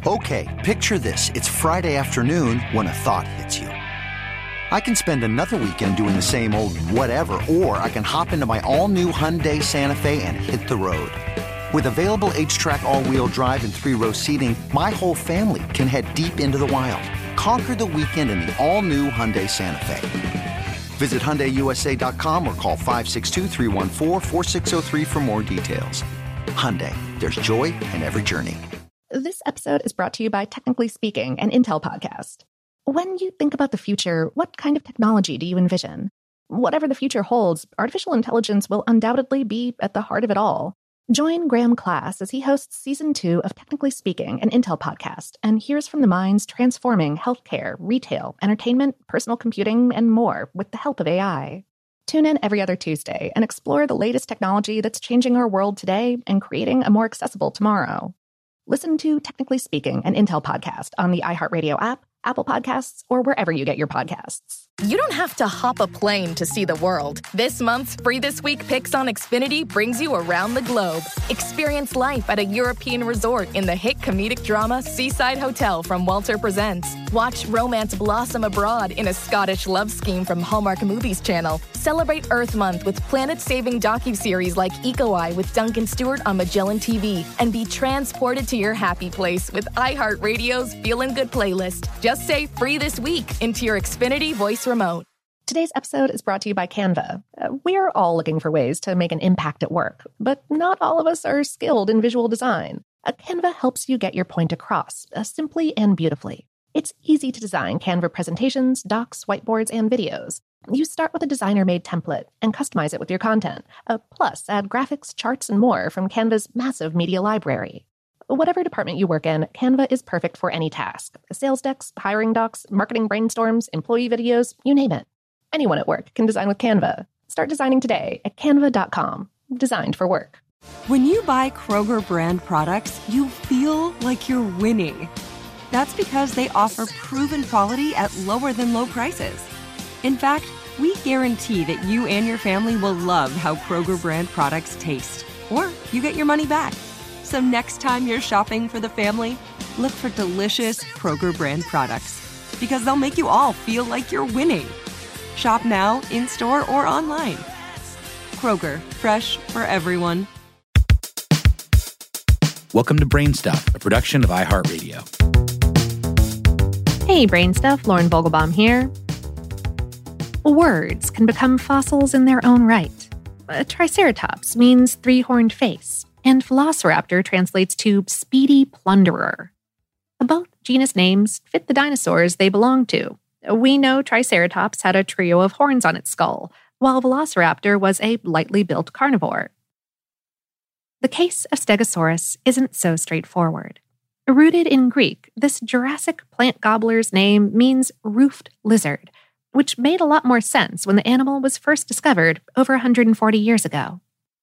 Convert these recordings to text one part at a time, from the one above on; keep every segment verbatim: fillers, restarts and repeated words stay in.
Okay, picture this. It's Friday afternoon when a thought hits you. I can spend another weekend doing the same old whatever, or I can hop into my all-new Hyundai Santa Fe and hit the road. With available H-Track all-wheel drive and three-row seating, my whole family can head deep into the wild. Conquer the weekend in the all-new Hyundai Santa Fe. Visit Hyundai U S A dot com or call five six two, three one four, four six zero three for more details. Hyundai, there's joy in every journey. This episode is brought to you by Technically Speaking, an Intel podcast. When you think about the future, what kind of technology do you envision? Whatever the future holds, artificial intelligence will undoubtedly be at the heart of it all. Join Graham Class as he hosts Season two of Technically Speaking, an Intel podcast, and hears from the minds transforming healthcare, retail, entertainment, personal computing, and more with the help of A I. Tune in every other Tuesday and explore the latest technology that's changing our world today and creating a more accessible tomorrow. Listen to Technically Speaking, an Intel podcast on the iHeartRadio app, Apple Podcasts, or wherever you get your podcasts. You don't have to hop a plane to see the world. This month's Free This Week Picks on Xfinity brings you around the globe. Experience life at a European resort in the hit comedic drama Seaside Hotel from Walter Presents. Watch romance blossom abroad in a Scottish love scheme from Hallmark Movies Channel. Celebrate Earth Month with planet-saving docuseries like Eco Eye with Duncan Stewart on Magellan T V. And be transported to your happy place with iHeartRadio's Feelin' Good playlist. Just say Free This Week into your Xfinity voice remote. Today's episode is brought to you by Canva. Uh, we're all looking for ways to make an impact at work, but not all of us are skilled in visual design. Uh, Canva helps you get your point across, uh, simply and beautifully. It's easy to design Canva presentations, docs, whiteboards, and videos. You start with a designer-made template and customize it with your content. Uh, plus, add graphics, charts, and more from Canva's massive media library. Whatever department you work in, Canva is perfect for any task. Sales decks, hiring docs, marketing brainstorms, employee videos, you name it. Anyone at work can design with Canva. Start designing today at canva dot com. Designed for work. When you buy Kroger brand products, you feel like you're winning. That's because they offer proven quality at lower than low prices. In fact, we guarantee that you and your family will love how Kroger brand products taste, or you get your money back. So next time you're shopping for the family, look for delicious Kroger brand products, because they'll make you all feel like you're winning. Shop now, in-store, or online. Kroger, fresh for everyone. Welcome to Brainstuff, a production of iHeartRadio. Hey, Brainstuff, Lauren Vogelbaum here. Words can become fossils in their own right. A triceratops means three-horned face, and velociraptor translates to speedy plunderer. Both genus names fit the dinosaurs they belong to. We know Triceratops had a trio of horns on its skull, while Velociraptor was a lightly built carnivore. The case of Stegosaurus isn't so straightforward. Rooted in Greek, this Jurassic plant gobbler's name means roofed lizard, which made a lot more sense when the animal was first discovered over one hundred forty years ago.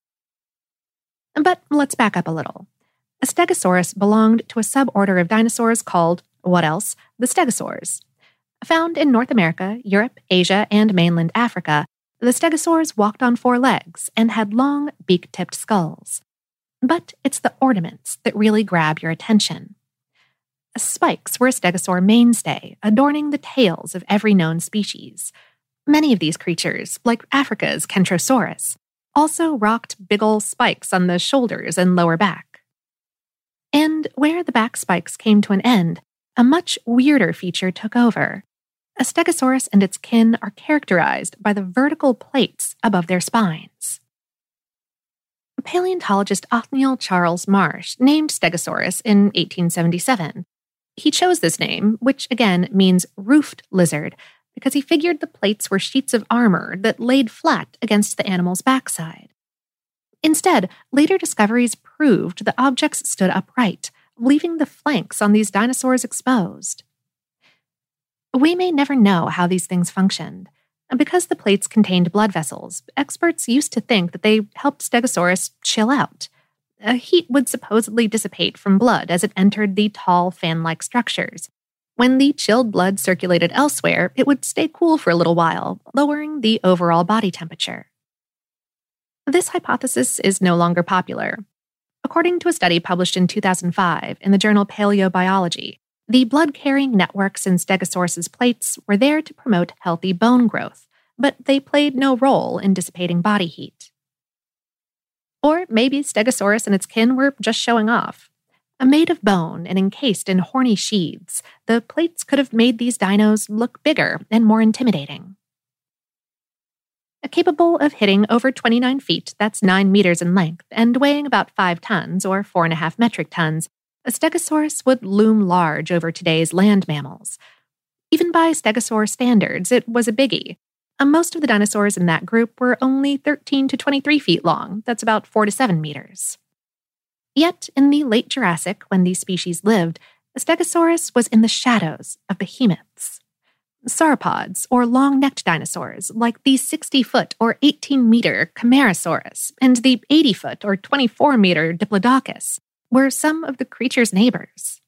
But let's back up a little. A Stegosaurus belonged to a suborder of dinosaurs called, what else? The Stegosaurs. Found in North America, Europe, Asia, and mainland Africa, the Stegosaurs walked on four legs and had long, beak-tipped skulls. But it's the ornaments that really grab your attention. Spikes were a stegosaur mainstay, adorning the tails of every known species. Many of these creatures, like Africa's Kentrosaurus, also rocked big ol' spikes on the shoulders and lower back. And where the back spikes came to an end, a much weirder feature took over. A Stegosaurus and its kin are characterized by the vertical plates above their spines. Paleontologist Othniel Charles Marsh named Stegosaurus in eighteen seventy-seven. He chose this name, which again means roofed lizard, because he figured the plates were sheets of armor that laid flat against the animal's backside. Instead, later discoveries proved the objects stood upright, leaving the flanks on these dinosaurs exposed. We may never know how these things functioned. Because the plates contained blood vessels, experts used to think that they helped Stegosaurus chill out. A heat would supposedly dissipate from blood as it entered the tall, fan-like structures. When the chilled blood circulated elsewhere, it would stay cool for a little while, lowering the overall body temperature. This hypothesis is no longer popular. According to a study published in two thousand five in the journal Paleobiology, the blood-carrying networks in Stegosaurus's plates were there to promote healthy bone growth, but they played no role in dissipating body heat. Or maybe Stegosaurus and its kin were just showing off. Made of bone and encased in horny sheaths, the plates could have made these dinos look bigger and more intimidating. Capable of hitting over twenty-nine feet, that's nine meters in length, and weighing about five tons, or four and a half metric tons, a Stegosaurus would loom large over today's land mammals. Even by Stegosaur standards, it was a biggie. Most of the dinosaurs in that group were only thirteen to twenty-three feet long, that's about four to seven meters. Yet, in the late Jurassic, when these species lived, a Stegosaurus was in the shadows of behemoths. Sauropods, or long-necked dinosaurs, like the sixty-foot or eighteen-meter Camarasaurus and the eighty-foot or twenty-four-meter Diplodocus, were some of the creature's neighbors.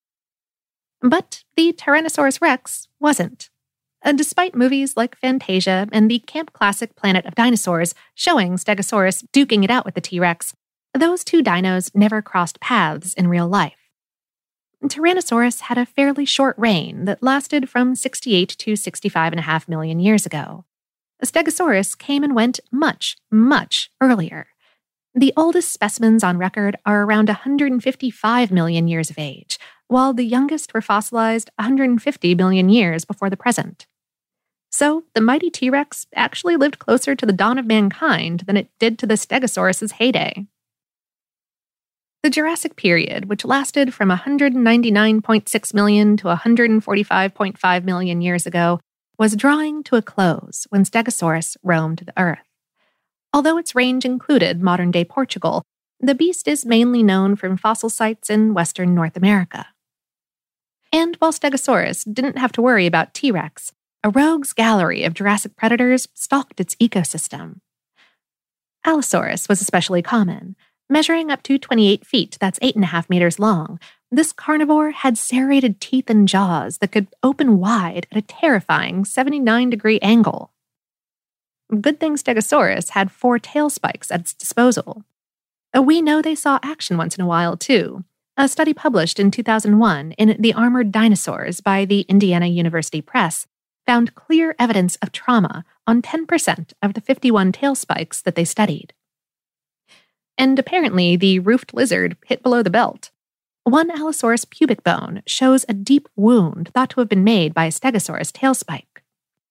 But the Tyrannosaurus rex wasn't. Uh, despite movies like Fantasia and the camp classic Planet of Dinosaurs showing Stegosaurus duking it out with the T-Rex, those two dinos never crossed paths in real life. Tyrannosaurus had a fairly short reign that lasted from sixty-eight to sixty-five and a half million years ago. Stegosaurus came and went much, much earlier. The oldest specimens on record are around one hundred fifty-five million years of age, while the youngest were fossilized one hundred fifty million years before the present. So, the mighty T-Rex actually lived closer to the dawn of mankind than it did to the Stegosaurus's heyday. The Jurassic period, which lasted from one hundred ninety-nine point six million to one hundred forty-five point five million years ago, was drawing to a close when Stegosaurus roamed the Earth. Although its range included modern-day Portugal, the beast is mainly known from fossil sites in western North America. And while Stegosaurus didn't have to worry about T-Rex, a rogues gallery of Jurassic predators stalked its ecosystem. Allosaurus was especially common. Measuring up to twenty-eight feet, that's eight and a half meters long, this carnivore had serrated teeth and jaws that could open wide at a terrifying seventy-nine degree angle. Good thing Stegosaurus had four tail spikes at its disposal. We know they saw action once in a while, too. A study published in two thousand one in The Armored Dinosaurs by the Indiana University Press found clear evidence of trauma on ten percent of the fifty-one tail spikes that they studied. And apparently the roofed lizard hit below the belt. One Allosaurus pubic bone shows a deep wound thought to have been made by a Stegosaurus tail spike.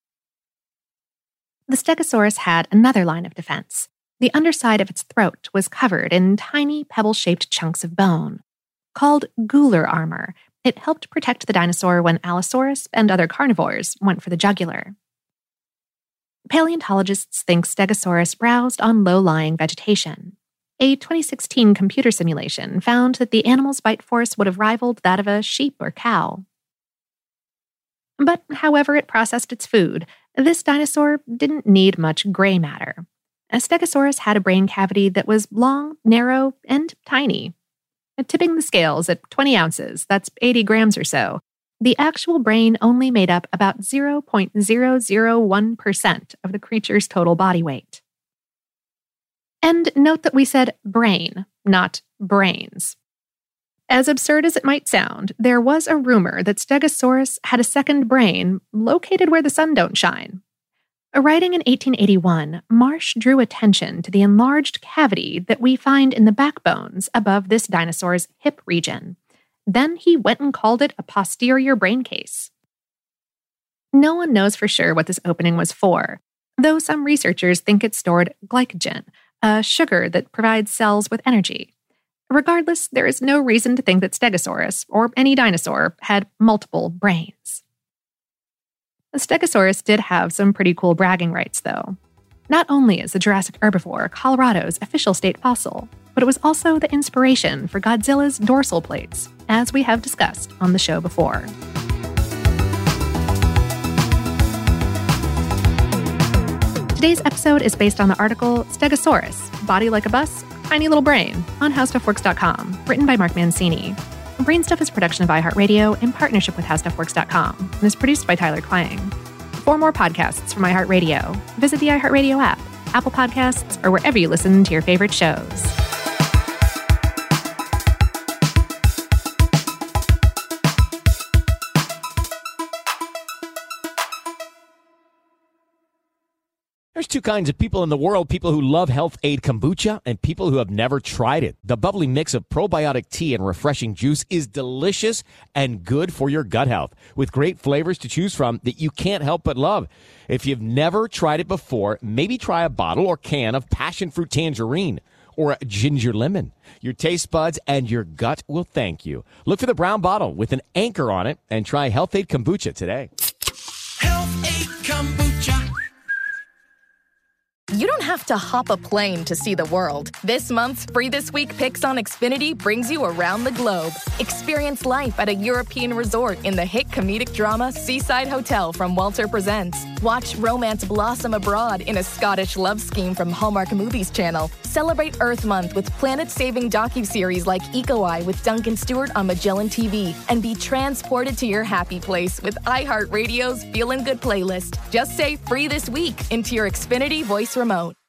The Stegosaurus had another line of defense. The underside of its throat was covered in tiny pebble-shaped chunks of bone. Called gular armor, it helped protect the dinosaur when Allosaurus and other carnivores went for the jugular. Paleontologists think Stegosaurus browsed on low-lying vegetation. A twenty sixteen computer simulation found that the animal's bite force would have rivaled that of a sheep or cow. But however it processed its food, this dinosaur didn't need much gray matter. A Stegosaurus had a brain cavity that was long, narrow, and tiny. Tipping the scales at twenty ounces, that's eighty grams or so, the actual brain only made up about zero point zero zero one percent of the creature's total body weight. And note that we said brain, not brains. As absurd as it might sound, there was a rumor that Stegosaurus had a second brain located where the sun don't shine. Writing in eighteen eighty-one, Marsh drew attention to the enlarged cavity that we find in the backbones above this dinosaur's hip region. Then he went and called it a posterior brain case. No one knows for sure what this opening was for, though some researchers think it stored glycogen, a sugar that provides cells with energy. Regardless, there is no reason to think that Stegosaurus, or any dinosaur, had multiple brains. The Stegosaurus did have some pretty cool bragging rights, though. Not only is the Jurassic herbivore Colorado's official state fossil, but it was also the inspiration for Godzilla's dorsal plates, as we have discussed on the show before. Today's episode is based on the article Stegosaurus, Body Like a Bus, Tiny Little Brain on how stuff works dot com, written by Mark Mancini. Brainstuff is a production of iHeartRadio in partnership with how stuff works dot com and is produced by Tyler Klang. For more podcasts from iHeartRadio, visit the iHeartRadio app, Apple Podcasts, or wherever you listen to your favorite shows. two kinds of people in the world, people who love Health Aid Kombucha and people who have never tried it. The bubbly mix of probiotic tea and refreshing juice is delicious and good for your gut health, with great flavors to choose from that you can't help but love. If you've never tried it before, maybe try a bottle or can of passion fruit tangerine or ginger lemon. Your taste buds and your gut will thank you. Look for the brown bottle with an anchor on it and try Health Aid Kombucha today. Health Aid Kombucha. You don't have to hop a plane to see the world. This month's Free This Week Picks on Xfinity brings you around the globe. Experience life at a European resort in the hit comedic drama Seaside Hotel from Walter Presents. Watch romance blossom abroad in a Scottish love scheme from Hallmark Movies Channel. Celebrate Earth Month with planet-saving docuseries like Eco Eye with Duncan Stewart on Magellan T V. And be transported to your happy place with iHeartRadio's Feelin' Good playlist. Just say Free This Week into your Xfinity voice remote.